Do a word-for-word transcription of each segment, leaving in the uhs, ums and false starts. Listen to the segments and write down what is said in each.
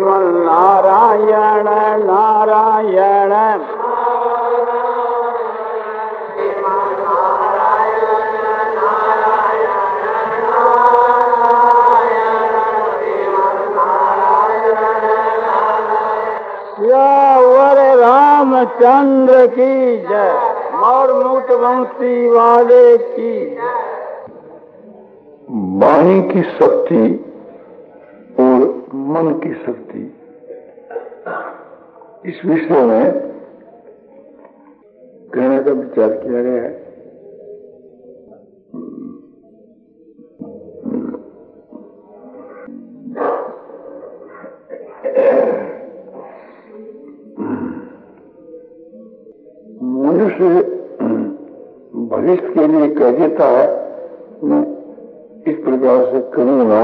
नारायण नारायण सियावर रामचंद्र की जय। और मुक्त वंशी वाले की। वाणी की शक्ति और मन की शक्ति, इस विषय में कहने का विचार किया गया है। मनुष्य भविष्य के लिए कह देता है मैं इस प्रकार से करूंगा,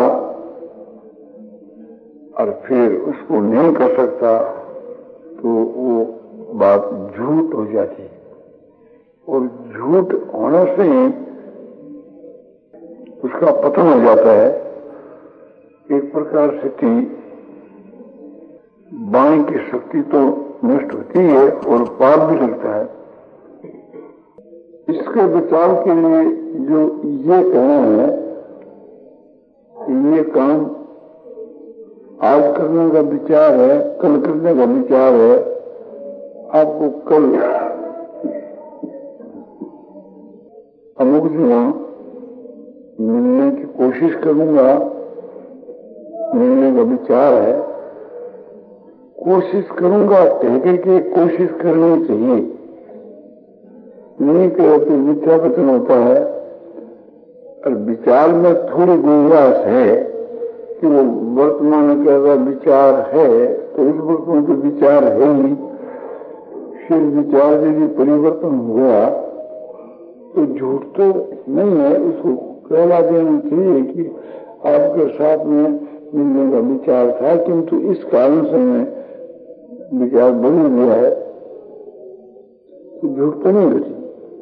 और फिर उसको नहीं कर सकता तो वो बात झूठ हो जाती है। और झूठ होने से ही उसका पतन हो जाता है। एक प्रकार से थी वाणी की शक्ति तो नष्ट होती है और पाप भी लगता है। इसके बचाव के लिए जो ये कहना है कि ये काम आज करने का विचार है, कल करने का विचार है, आपको कल अमुक जगह मिलने की कोशिश करूंगा, मिलने का विचार है, कोशिश करूंगा कह के कोशिश करनी चाहिए, नहीं कहे तो मिथ्यापतन होता है। और विचार में थोड़ी गुंजाइश है कि वो वर्तमान का अगर विचार है तो इस वर्तमान का विचार है ही, फिर विचार यदि परिवर्तन हुआ तो झूठ तो नहीं है, उसको कहला देना चाहिए कि आपके साथ में मिलने का विचार था, किंतु इस कारण से मैं विचार बदल गया है, तो झूठ तो नहीं घटी।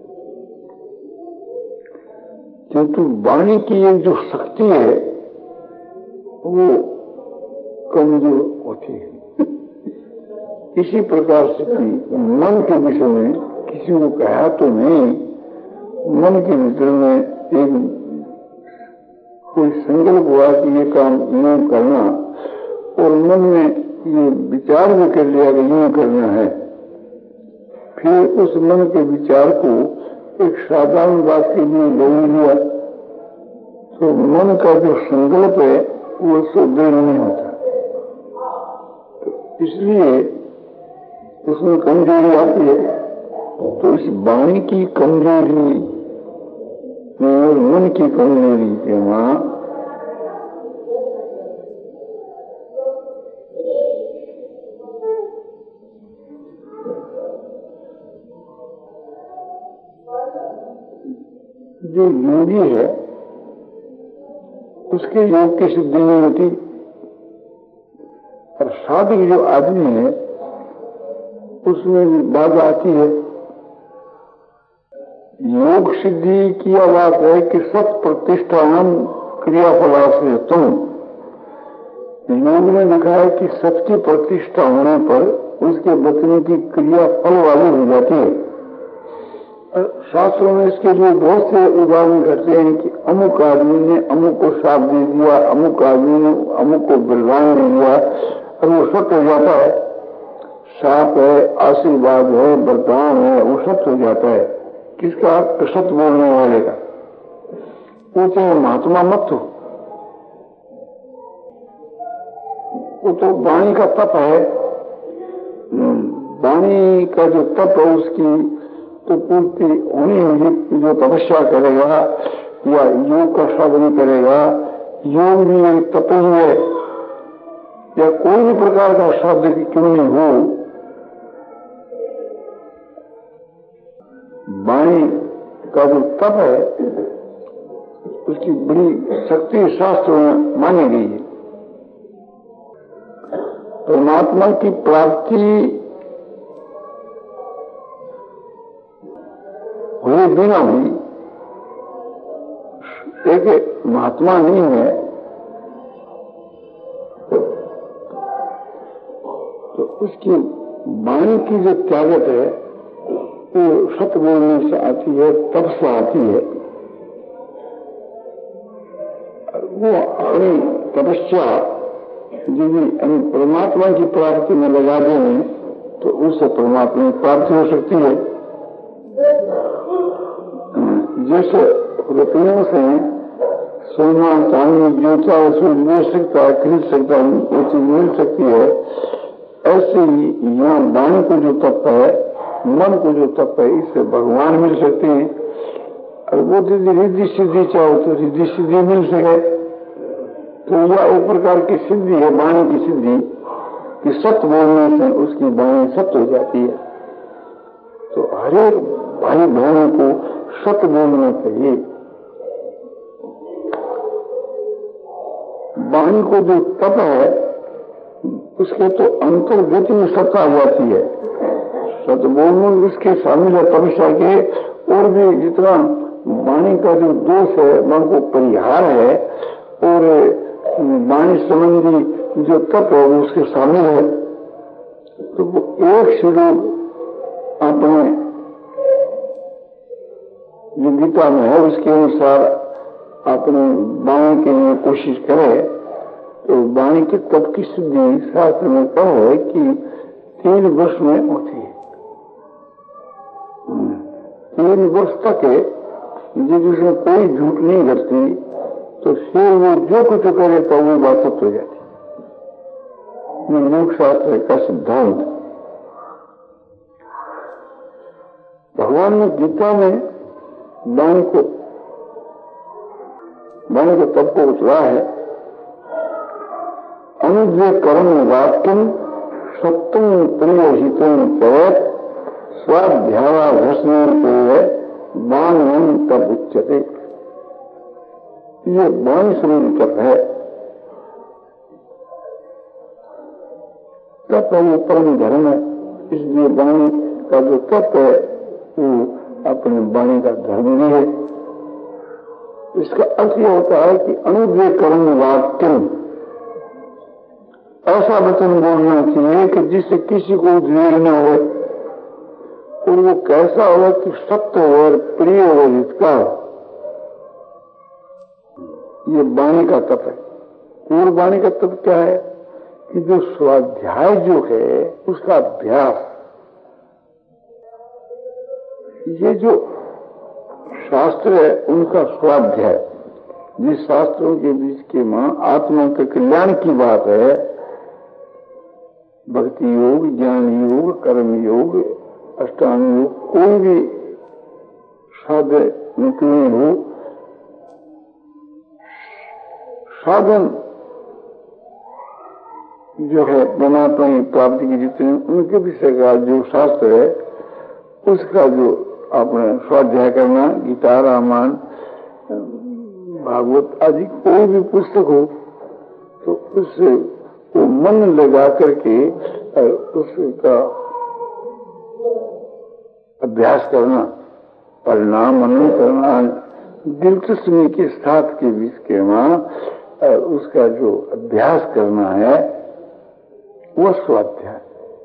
किंतु वाणी की एक जो शक्ति है वो कमजोर होती है। इसी प्रकार से मन के विषय में किसी को कहा तो नहीं, मन के भीतर में एक कोई संकल्प हुआ कि ये काम यूं करना, और मन में ये विचार भी कर लिया कि यूं करना है। फिर उस मन के विचार को एक साधारण बात के लिए ले लिया तो मन का जो संकल्प है वो सुदृढ़ नहीं होता। तो इसलिए उसमें कमजोरी आती है। तो इस वाणी की कमजोरी और मन की कमजोरी के वहां जो योगी है उसके योग की सिद्धि नहीं होती, और साधक जो आदमी है उसमें भी बाधा आती है। योग सिद्धि की बात है कि सत प्रतिष्ठान क्रियाफलाश्रय तुम, योग में लिखा है कि सत की प्रतिष्ठा होने पर उसके बचने की क्रिया फल वाली हो जाती है। शास्त्रों में इसके लिए बहुत से उदाहरण करते हैं कि अमुक आदमी ने अमुक को साथ दे दिया, अमुक आदमी ने अमुक को बलवान दे दिया, और वो सत्य हो जाता है। साप है, आशीर्वाद है, वरदान है, वो सत्य हो जाता है। किसका? सत्य बोलने वाले का। वो चाहे महात्मा मत हो, वो तो वाणी का तप है। वाणी का जो तप है उसकी तो पूर्ति होनी होगी। जो तपस्या करेगा या योग का साधन करेगा, योग भी एक तप ही है, या कोई भी प्रकार का साधन क्यों नहीं हो, वाणी का जो तप है उसकी बड़ी शक्ति शास्त्रों में मानी गई है। परमात्मा की प्राप्ति हुए बिना भी एक महात्मा नहीं है, उसकी वाणी की जो त्यागत है वो सत्य बोलने से आती है, तब से आती है। वो अपनी तपस्या यदि परमात्मा की प्राप्ति में लगा दें तो उससे परमात्मा की प्राप्ति हो सकती है। जैसे रुपयों से सोना चांदी जूता उसमें मिल सकता है, खरीद सकता है, वो चीज मिल सकती है, ऐसे ही यहाँ वाणी को जो तप है, मन को जो तप है, इससे भगवान मिल सकते हैं। और वो यदि रिद्धि सिद्धि चाहो तो रिद्धि सिद्धि मिल सके, तो यह एक प्रकार की सिद्धि है, वाणी की सिद्धि, कि सत्य बोलने से उसकी वाणी सत्य हो जाती है। तो हरेक भाई बहनों को सत्य बोलना चाहिए। वाणी को जो तप है उसके तो अंतर्गति में सत्ता आ जाती है। सत्य बोलने उसके शामिल है तपस्या के, और भी जितना वाणी का जो दोष है मन को परिहार है, और वाणी संबंधी जो तप है वो उसके शामिल है। तो वो एक से लोग अपने जो गीता में है उसके अनुसार अपने वाणी के लिए कोशिश करे, तो वाणी के तप की सिद्धि शास्त्र में कहा है कि तीन वर्ष में होती है। तीन वर्ष तक यदि उसमें कोई झूठ नहीं करती तो फिर वो जो कुछ करे तो वो बात सत्य हो जाती है। योग शास्त्र का सिद्धांत भगवान ने गीता में वाणी को वाणी के तप को उतरा है। अनुद्वेग कर्म वाक्यम सत्यम प्रिय हितम चेत स्वाध्यावाभ्यसन वाणियम तप उच्यते। ये वाणी शरीर तप है। तप है वो परम धर्म है, इसलिए वाणी का जो तप है वो अपने वाणी का धर्म भी है। इसका अर्थ यह होता है कि अनुद्वेग कर्म वाक्यम, ऐसा वचन बोलना चाहिए कि जिससे किसी को उद्वेग न हो, और वो कैसा हो कि सत्य हो और प्रिय हो जिसका। ये वाणी का तप है। और वाणी का तप क्या है कि जो स्वाध्याय जो है उसका अभ्यास, ये जो शास्त्र है उनका स्वाध्याय, जिस शास्त्रों के बीच के मां आत्मा के कल्याण की बात है, भक्ति योग, ज्ञान योग, कर्म योग, अष्टांग योग, कोई भी साधन क्यों हो, साधन जो है परमात्मा की प्राप्ति की जितने उनके विषय का जो शास्त्र है उसका जो अपने स्वाध्याय करना, गीता, रामायण, भागवत आदि कोई भी पुस्तक हो तो उससे वो मन लगा करके उसका अभ्यास करना, पढ़ना, मनन करना, दिलचस्पी के साथ के बीच के वहां उसका जो अभ्यास करना है वो स्वाध्याय।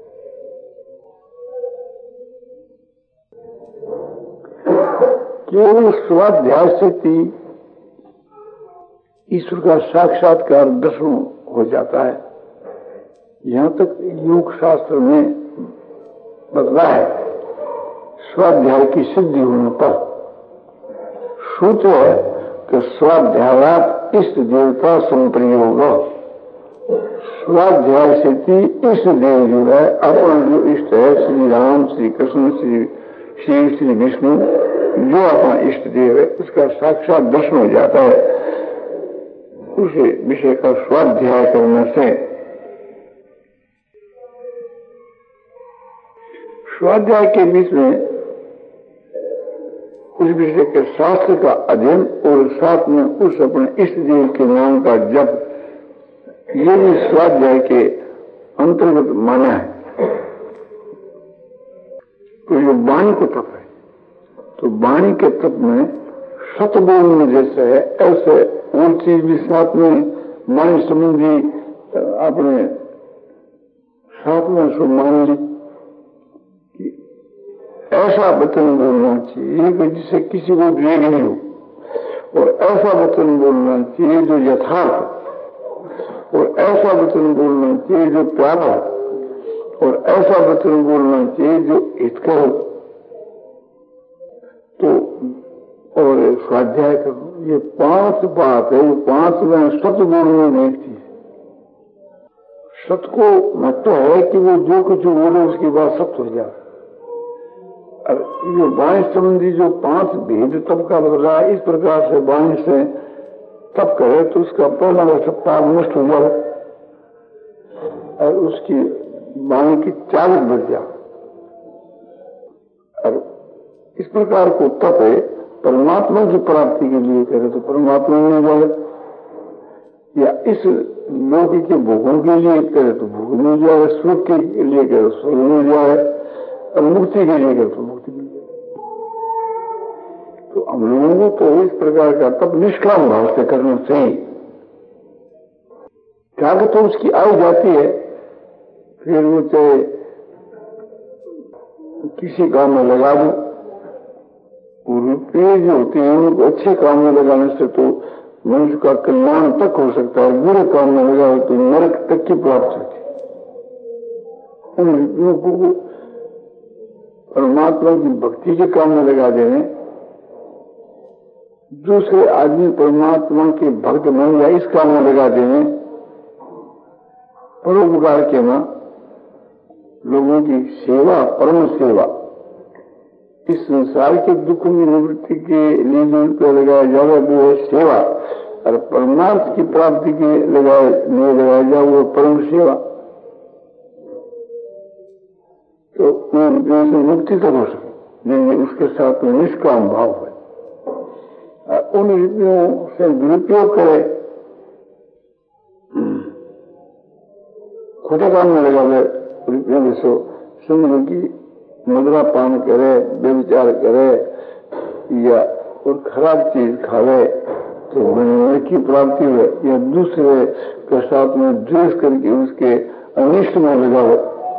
केवल स्वाध्याय से ही ईश्वर का साक्षात्कार दर्शन हो जाता है। यहां तक योग शास्त्र में बदला है स्वाध्याय की सिद्धि होने पर। सूत्र है कि स्वाध्यायात इष्ट देवता संप्रयोग। स्वाध्याय से इष्ट देव जो है अपना जो इष्ट है, श्री राम, श्री कृष्ण, श्री श्री श्री विष्णु, जो अपना इष्ट देव है उसका साक्षात दर्शन हो जाता है। उस विषय का स्वाध्याय करने से स्वाध्याय के बीच में उस विषय के शास्त्र का अध्ययन और साथ में उस अपने इष्ट देव के नाम का जप, ये भी स्वाध्याय के अंतर्गत माना है। तो ये वाणी को तप है, तो वाणी के तप में सत्य बोलने जैसे है ऐसे और चीज भी साथ में वाणी संबंधी अपने साथ में सो मान ली कि ऐसा वचन बोलना चाहिए कि जिससे किसी को वेग नहीं हो, और ऐसा वचन बोलना चाहिए जो यथार्थ, और ऐसा वचन बोलना चाहिए जो प्यारा, और ऐसा वचन बोलना चाहिए जो हितकर हो। तो और स्वाध्याय करो, ये पांच बात है। वो पांच में सत्य बोलने में एक चीज, सत्य को महत्व है कि वो जो कुछ बोले उसकी बात सत्य हो जाए। अब ये वाणी संबंधी जो पांच भेद तब का बदल रहा है, इस प्रकार से वाणी से तब करे तो उसका पहला सत्ता नष्ट हो जाए और उसकी वाणी की चालक बढ़ जाए। और इस प्रकार को तप है परमात्मा की प्राप्ति के लिए करे तो परमात्मा में जाए, या इस लोक के भोगों के लिए करे तो भोग में जाए, सुख के लिए करे तो सुख में जाए, और मुक्ति के लिए करे तो मुक्ति मिल जाए। तो हम लोगों को तो इस प्रकार का तप निष्काम भाव से करना चाहिए। क्या तो उसकी आयु जाती है, फिर वो चाहे किसी काम में लगा दो, रुपये जो होते हैं उनको अच्छे काम में लगाने से तो मनुष्य का कल्याण तक हो सकता है, बुरे काम में लगाओ तो नरक तक की प्राप्ति होती है। उन रुपयों को परमात्मा की भक्ति के काम में लगा देने, दूसरे आदमी परमात्मा के भक्त बन जाए इस काम में लगा देने, परोपकार के मां लोगों की सेवा, परम सेवा, इस संसार के दुख की निवृत्ति के लिए जो लगाया जाए वो है सेवा, और परमार्थ की प्राप्ति के लगाए नहीं लगाया जाए वो परम सेवा। तो उन मुक्ति तक हो सके, लेकिन उसके साथ में निष्काम भाव है। उन रुपयों से दुरुपयोग करे, खोटे काम में लगा हुए रुपयों में सो समझ की मुद्रा पान करे, व्यभिचार करे या और खराब चीज खावे तो नरक की प्राप्ति हो, या दूसरे के साथ में द्वेष करके उसके अनिष्ट में लगावे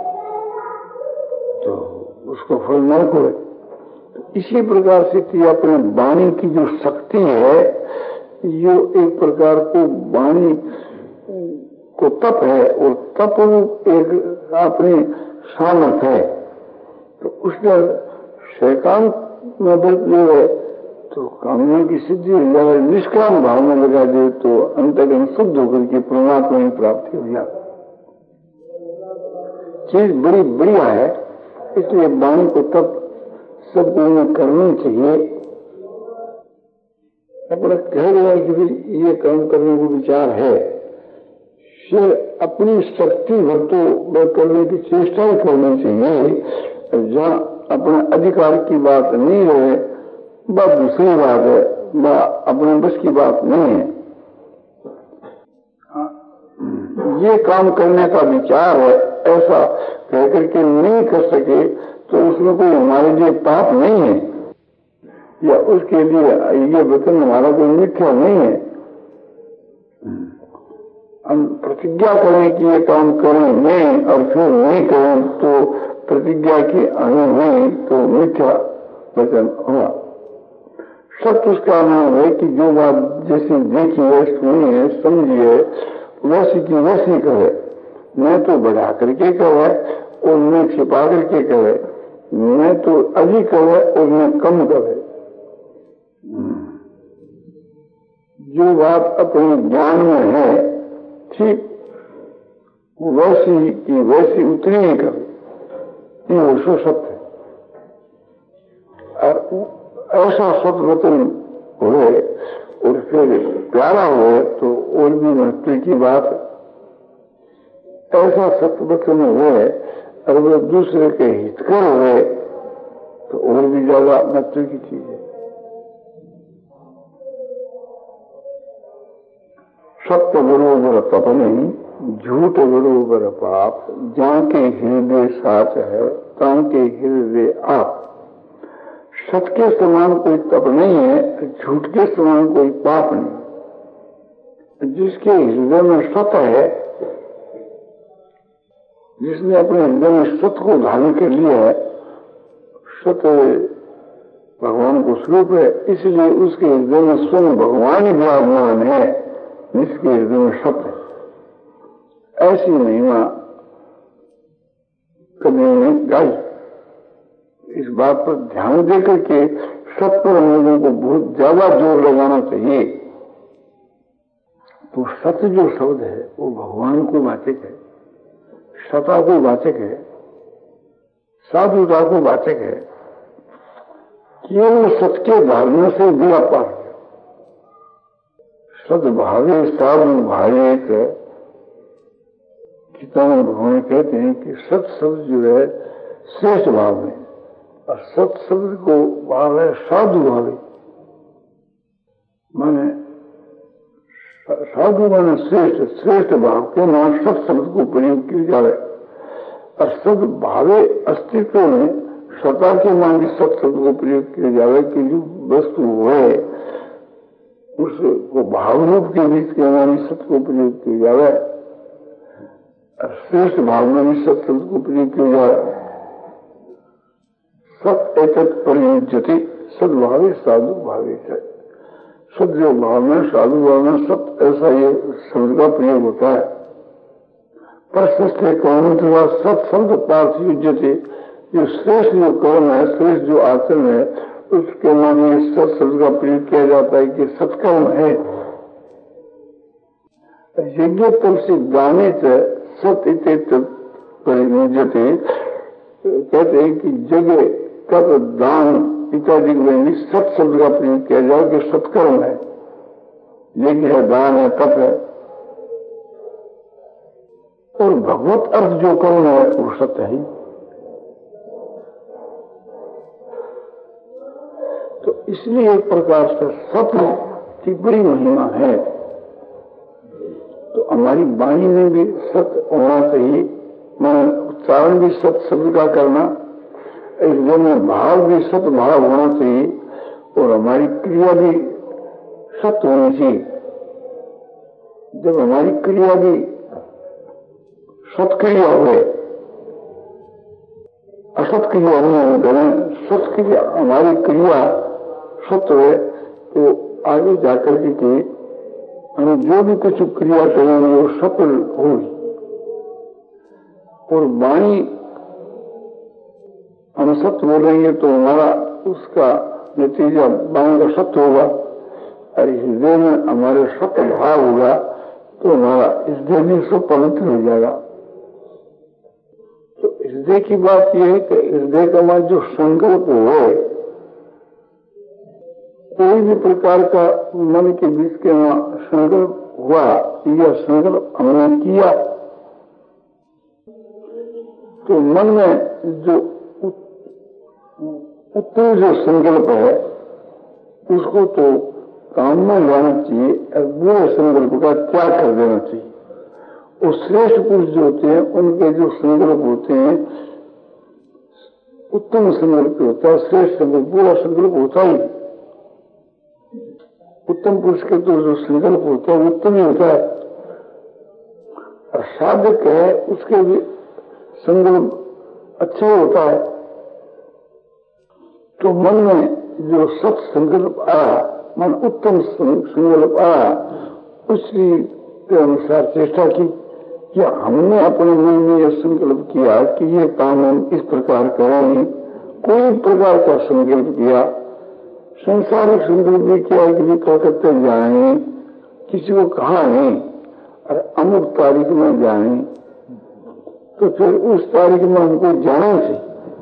तो उसको फल नरक हो। तो इसी प्रकार से कि अपने वाणी की जो शक्ति है, ये एक प्रकार को वाणी को तप है, और तप एक अपनी सामर्थ है। तो उसने शैतान में बदले है तो कामना की सिद्धि हो जाए, निष्काम भाव में लगा दे तो अंतर्गत शुद्ध होकर के परमात्मा की प्राप्ति हो जाए। चीज बड़ी बढ़िया है, इसलिए वाणी को तब सबको में करनी चाहिए। अपना कह रहा है कि ये काम करने को विचार है, फिर अपनी शक्ति भर तो करने की चेष्टा ही करनी चाहिए। जहाँ अपने अधिकार की बात नहीं रहे, वह दूसरी बात है, वह अपने बस की बात नहीं है। ये काम करने का विचार है, ऐसा कहकर के नहीं कर सके तो उसमें कोई हमारे लिए पाप नहीं है, या उसके लिए ये वचन हमारा कोई मिथ्या नहीं है। हम प्रतिज्ञा करें कि ये काम करें नहीं और फिर नहीं करें तो प्रतिज्ञा की अनु हुई तो मिथ्या वचन हुआ। सत्य उसका नाम है कि जो बात जैसी देखी है, सुनी है, समझी है, वैसी की वैसी कहे, न तो बढ़ा करके कहे और न छिपा करके कहे, न तो अधिक कहे और न कम कहे। जो बात अपने ज्ञान में है ठीक वैसी की वैसी उतनी ही करे, ये उसको सत्य है। ऐसा सत्य वचन हुए और फिर प्यारा हुए तो और भी महत्व की बात है। ऐसा सत्य वचन हुए और वो दूसरे के हितकर हुए तो और भी ज्यादा महत्व की चीज है। सत्य बरोबर तप नहीं, झूठ बरोबर पाप, जहाँ के हृदय साच है तां के हृदय आप। सत्य के समान कोई तप नहीं है, झूठ के समान कोई पाप नहीं। जिसके हृदय में सत्य है जिसने अपने हृदय में सत्य को धारण कर लिया है, सत्य भगवान को स्वरूप है, इसलिए उसके हृदय में स्वयं भगवान ही विराजमान है, जिसके हृदय में सत्य। ऐसी महिमा कवियों ने गाई। इस बात पर ध्यान देकर के सत्य पर हम लोगों को बहुत ज्यादा जोर लगाना चाहिए। तो सत्य जो शब्द है वो भगवान को वाचक है, सता को वाचक है, साधुता को वाचक है। केवल सत्य के धारणा से दिया पार है। सद्भावे साधु भावेत, गीता में भगवान कहते हैं कि सत शब्द जो है श्रेष्ठ भाव में, और सत शब्द को भाव है साधु भावे। माने साधु माने श्रेष्ठ, श्रेष्ठ भाव के नाम सत शब्द को प्रयोग किया जाए। और सद भावे अस्तित्व में सता के मान भी सत शब्द को प्रयोग किया जाए कि जो वस्तु है उसको भाव रूप के बीच के मान सत्य को प्रयोग किया जाए। श्रेष्ठ भाव में भी सत शब्द को प्रयोग किया जाए। सत एक प्रयुज्यति सद्भावे साधु भावे है। सद जो भाव में, साधु भाव में सत, ऐसा ये शब्द का प्रयोग होता है। पर श्रेष्ठ कौन सत शब्द पार्थ युज्यते, जो श्रेष्ठ जो कर्म है, श्रेष्ठ जो आचरण है, उसके माने सत शब्द का प्रयोग किया जाता है कि सत्कर्म है। यज्ञ तुलसी गाने सत इत प्रयुज्यते, कहते हैं कि जगह तप दान इत्यादि में सत शब्द का प्रयोग किया जाए कि सत्कर्म है। यज्ञ है, दान है, तप है। और भगवत अर्थ जो कर्म है वो सत्य है। तो इसलिए एक प्रकार से सत्य की बड़ी महिमा है। तो हमारी वाणी में भी सत्य होना चाहिए, मैं उच्चारण भी सत्य शब्द का करना, हृदय में भाव भी सत्य भाव होना चाहिए, और हमारी क्रिया भी सत्य होनी चाहिए। जब हमारी क्रिया भी सत्क्रिया हुए, असत क्रिया नहीं करें, सत्क्रिया हमारी क्रिया सत्य है, तो आगे जाकर के हम जो भी कुछ क्रिया करेंगे वो सफल होगी। और वाणी हम सत्य बोलेंगे तो हमारा उसका नतीजा वाणी का सत्य होगा, और हृदय में हमारे सत्य भाव होगा तो हमारा हृदय भी सब पवित्र हो जाएगा। तो हृदय की बात यह है कि हृदय का हमारा जो संकल्प हो, कोई भी प्रकार का मन के बीच के वहां संकल्प हुआ, यह संकल्प हमने किया, तो मन में जो उत्तर जो संकल्प है उसको तो काम में लाना चाहिए, और बुरे संकल्प का त्याग कर देना चाहिए। और श्रेष्ठ पुरुष जो होते हैं उनके जो संकल्प होते हैं उत्तम संकल्प होता है, श्रेष्ठ संकल्प, बुरा संकल्प होता ही। उत्तम पुरुष के तो जो संकल्प होता है उत्तम ही होता है, और साधक है उसके भी संकल्प अच्छा होता है। तो मन में जो सत संकल्प आया, मन उत्तम संकल्प आया, उसी के अनुसार चेष्टा की कि हमने अपने मन में यह संकल्प किया कि ये काम हम इस प्रकार करेंगे। कोई प्रकार का संकल्प किया, संसारिक संकल्प भी किया कि भी कलकत्ते जाएंगे, किसी को कहा नहीं, और अमुक तारीख में जाएंगे, तो फिर उस तारीख में हमको जाना चाहिए।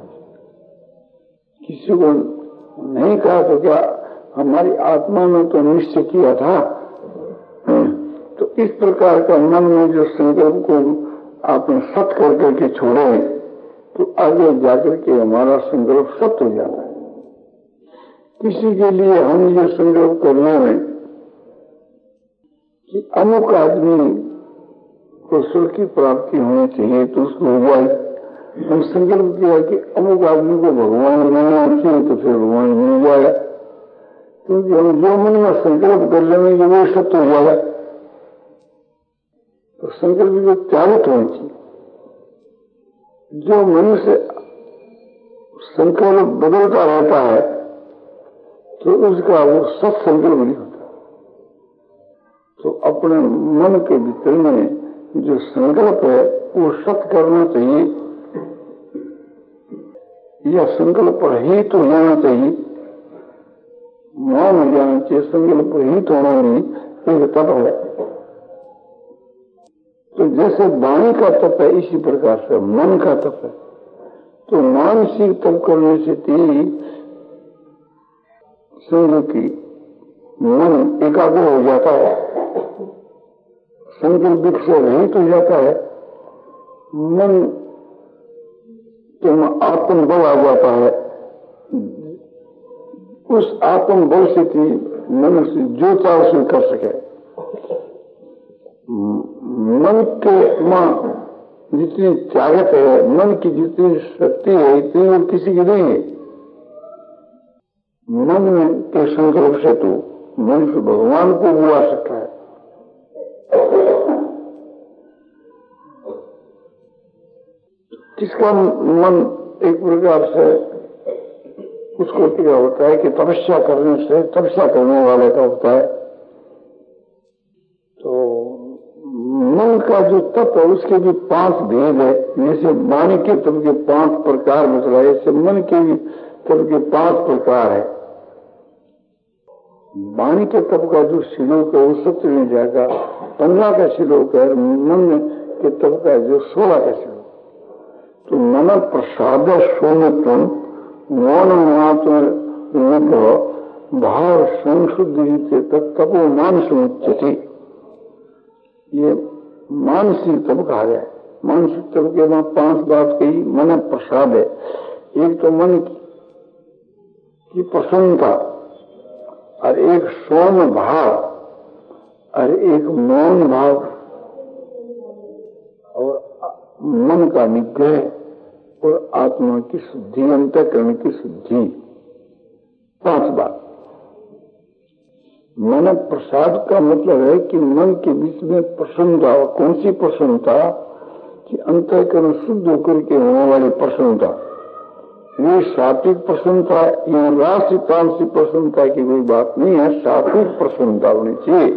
किसी को नहीं कहा तो क्या हमारी आत्मा में तो निश्चय किया था। तो इस प्रकार का मन में जो संकल्प को आपने सत्य कर करके छोड़े, तो आगे जाकर के हमारा संकल्प सत्य हो जाता है। किसी के लिए हम ये संकल्प करने में कि अमुक आदमी को सुख की प्राप्ति होनी चाहिए, तो उसको हुआ हम संकल्प किया कि अमुक आदमी को भगवान मिलना चाहिए, तो फिर भगवान मिल जाएगा। क्योंकि हम जो मन में संकल्प कर लेंगे वो सत्य हो जाएगा। तो संकल्प जो त्यागित होनी चाहिए, जो मनुष्य संकल्प बदलता रहता है तो उसका वो सत्संकल्प नहीं होता। तो अपने मन के भीतर में जो संकल्प है वो सत्य करना चाहिए या संकल्प रहित तो होना चाहिए, मौन हो जाना चाहिए, संकल्प रहित होना नहीं, एक तप है। तो जैसे वाणी का तप है इसी प्रकार से मन का तप है। तो मानसिक तप करने से तेरी समझो कि मन एकाग्र हो जाता है, संकल्प से रहित हो जाता है, मन तुम आत्म बल आ जाता है। उस आत्म बल से कि मनुष्य जो चाह उसे कर सके। मन के मां जितनी ताकत है, मन की जितनी शक्ति है, इतनी और किसी की नहीं है। मन में के संकल्प से तो मनुष्य भगवान को बुला सकता है। किसका मन एक प्रकार से उसको क्या होता है कि तपस्या करने से तपस्या करने वाले का होता है। तो मन का जो तप है उसके भी पांच भेद है। जैसे वाणी के तप के पांच प्रकार बतलाए, ऐसे मन के भी तप के पांच प्रकार है। वाणी के तप का जो श्लोक है वो सत्य में जाएगा, पंद्रह का श्लोक है। मन के तप का जो सोलह का श्लोक। तो मन प्रसाद सोमत्व मौन महात्म भाव संशुद्धि तपो मानस उच्यते। ये मानसिक तप कहा गया। मानसिक तप के वहां पांच बात कही। मन प्रसाद है, एक तो मन की प्रसन्नता, और एक सोम भाव, और एक मौन भाव, और मन का निग्रह और आत्मा की शुद्धि, अंतःकरण की शुद्धि। पांच बात। मन प्रसाद का मतलब है कि मन के बीच में प्रसन्नता। कौन सी प्रसन्नता? कि अंतःकरण शुद्ध होकर के होने वाली प्रसन्नता। ये सात्विक प्रसन्नता या राष्ट्रीय तामसिक प्रसन्नता की कोई बात नहीं है। सात्विक प्रसन्नता होनी चाहिए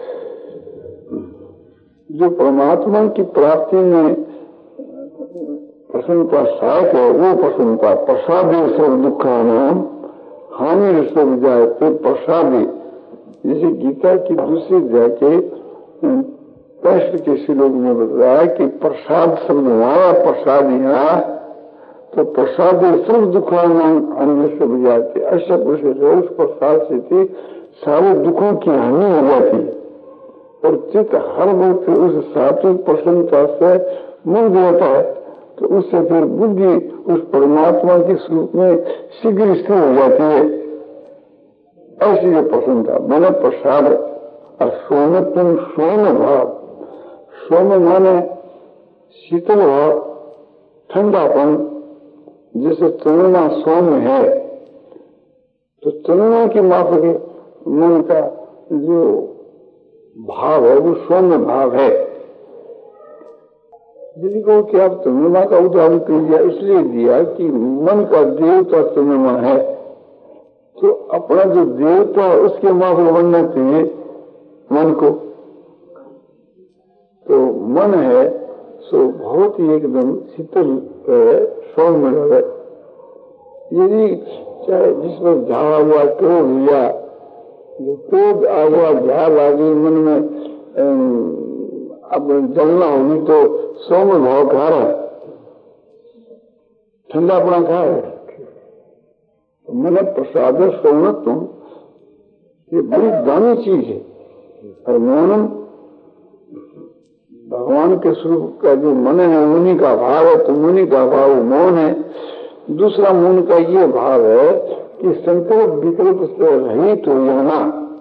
जो परमात्मा की प्राप्ति में प्रसन्नता साथ है। वो प्रसन्नता प्रसाद सब दुखा नाम हानि सब जाए तो प्रसादी। जैसे गीता की दूसरी जाके पैंसठ के श्लोक में बताया कि प्रसाद शब्द हमारा प्रसाद यहाँ, तो प्रसाद सब दुखा नाम अन्य सब जाते। ऐसा कुछ उस प्रसाद से थी सारे दुखों की हानि हो जाती है और चित्त हर वक्त उस सात्विक प्रसन्नता से मुक्त होता है। तो उससे फिर बुद्धि उस परमात्मा के स्वरूप में शीघ्र स्थिर हो जाती है। ऐसी ये प्रसन्नता मन प्रसाद। और सोमत्व सोम भाव। सोम माने शीतल भाव, ठंडापन। जैसे चंद्रमा सोम है तो चंद्रमा की माफक मन का जो भाव है वो सोम भाव है। जिनको कि आप चंद्रमा का उदाहरण कर दिया इसलिए दिया कि मन का देवता चंद्रमा है। तो अपना जो देवता है उसके माफक बनना चाहिए मन को। तो मन है सो बहुत ही एकदम शीतल सौम्य है। यदि चाहे जिसमें झाड़ा हुआ क्रोध हुआ, जो क्रोध आ हुआ झाड़ आ गई मन में अब जलना होगी तो सौम्य भाव खा रहा है, ठंडा अपना खा रहा है। तो मन प्रसाद सौम्यत्व ये बड़ी दानी चीज है। और मौनम भगवान के स्वरूप का जो मन है उन्हीं का भाव है। तो उन्हीं का भाव मौन है। दूसरा मौन का ये भाव है कि संकल्प विकल्प से रहित हो जाना।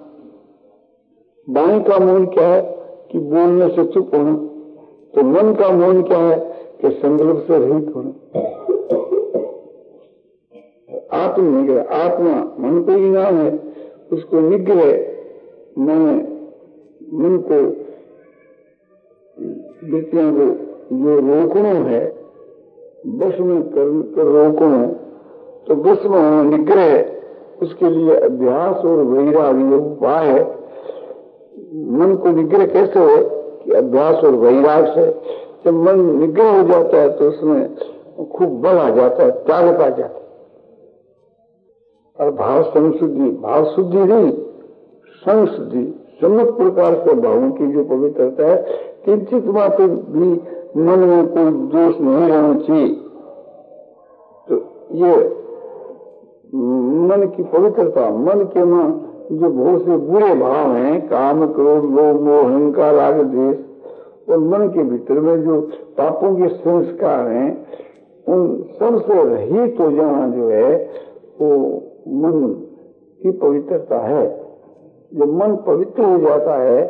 वाणी का मौन क्या है कि बोलने से चुप होना। तो मन का मौन क्या है कि संकल्प से रहित होना। आत्म निग्रह, आत्मा मन को ही नाम है, उसको निग्रह मन मन को वृत्तियों को जो रोकना है बस में कर, कर रोको तो बस में होना निग्रह, उसके लिए अभ्यास और वैराग्य उपाय है। मन को निग्रह कैसे हो कि अभ्यास और वैराग से। जब मन निग्रह हो जाता है तो उसमें खूब बल आ जाता है, ताकत आ जाती है। और भाव संशुद्धि, भाव शुद्धि नहीं संशुद्धि, समस्त प्रकार से भावों की जो पवित्रता है, किंचित मात्र भी मन में कोई दोष नहीं रहना चाहिए। तो ये मन की पवित्रता, मन के में जो बहुत से बुरे भाव हैं, काम क्रोध लोभ मोह अहंकार आदि द्वेष, और मन के भीतर में जो पापों के संस्कार हैं, उन सबसे रहित हो जाना जो है वो मन की पवित्रता है। जब मन पवित्र हो जाता है,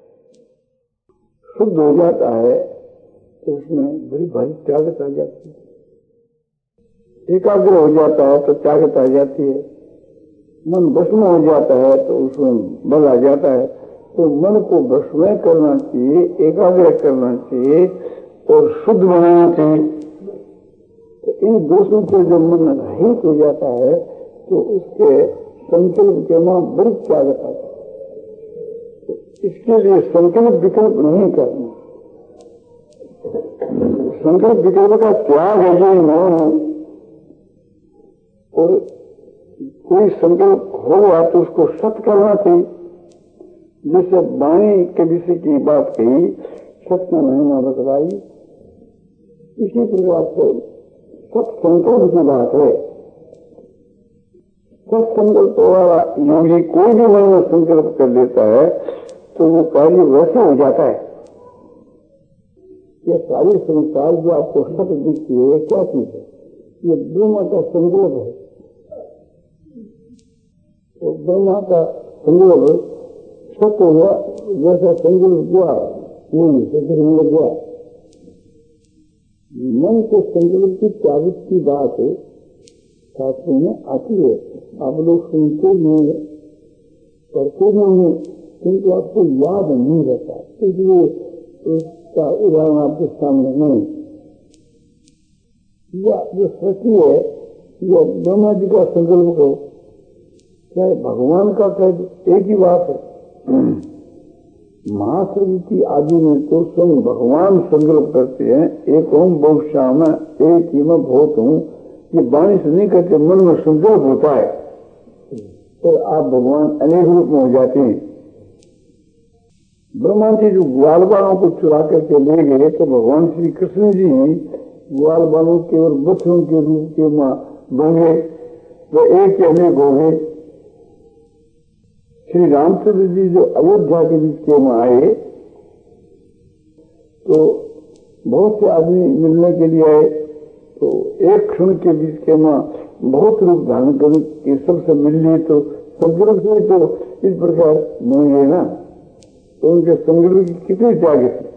शुद्ध हो जाता है, तो उसमें बड़ी भारी त्यागत आ जाती है। एकाग्र हो जाता है तो त्यागत आ जाती है। मन भस्म हो जाता है तो उसमें बल आ जाता है। तो मन को भस्म करना चाहिए, एकाग्र करना चाहिए और शुद्ध बनाना चाहिए। तो इन दोषों से जब मन रहित हो जाता है तो उसके संकल्प के वहां बड़ी त्यागत आता है। तो इसके लिए संकल्प विकल्प नहीं करना। संकल्प विकल्प का त्याग है जो नहीं, और कोई संकल्प होगा तो उसको सत्य करना चाहिए। जैसे वाणी के विषय की बात कही, सत्य महिमा बतलाई, इसी प्रकार से सत्य संकल्प की बात है। सत्य संकल्प वाला योगी कोई भी मन में संकल्प कर लेता है तो वो कार्य वैसे हो जाता है। ये सारी संसार जो आपको सत्य दिखती है, क्या चीज है? ये ब्रह्मा का संकल्प है। तो ब्रह्मा का संकल्प सत्य हुआ, जैसा संकल्प हुआ नहीं तो फिर मिल गया। मन के संकल्प की त्यागत की बात शास्त्रों में आती है। आप लोग सुनते नहीं, करते नहीं, किंतु आपको याद नहीं रहता, इसलिए उसका उदाहरण आपके सामने नहीं। या जो सृष्टि है, यह ब्रह्मा जी का संकल्प करो, चाहे भगवान का कहे, एक ही बात है। महासृष्टि की आदि में तो स्वयं भगवान संकल्प करते हैं, एक ओम बहुश्याम एक ही में बहुत हूँ। ये वाणी से नहीं कहते, मन में संकल्प होता है तो आप भगवान अनेक रूप में हो जाते हैं। ब्रह्मा जी जो ग्वाल बालों को चुरा करके ले गए तो भगवान श्री कृष्ण जी ग्वाल बालों के और बच्चों के रूप के मां बन गए, वो एक के अनेक हो गए। श्री रामचंद्र जी जो अयोध्या के बीच के में आए तो बहुत से आदमी मिलने के लिए आए, तो एक क्षण के बीच के में बहुत रूप धारण कर सबसे मिल लिए, तो संकल्प से तो इस प्रकार बन गए ना। तो उनके संकल्प की कितनी त्याग थी।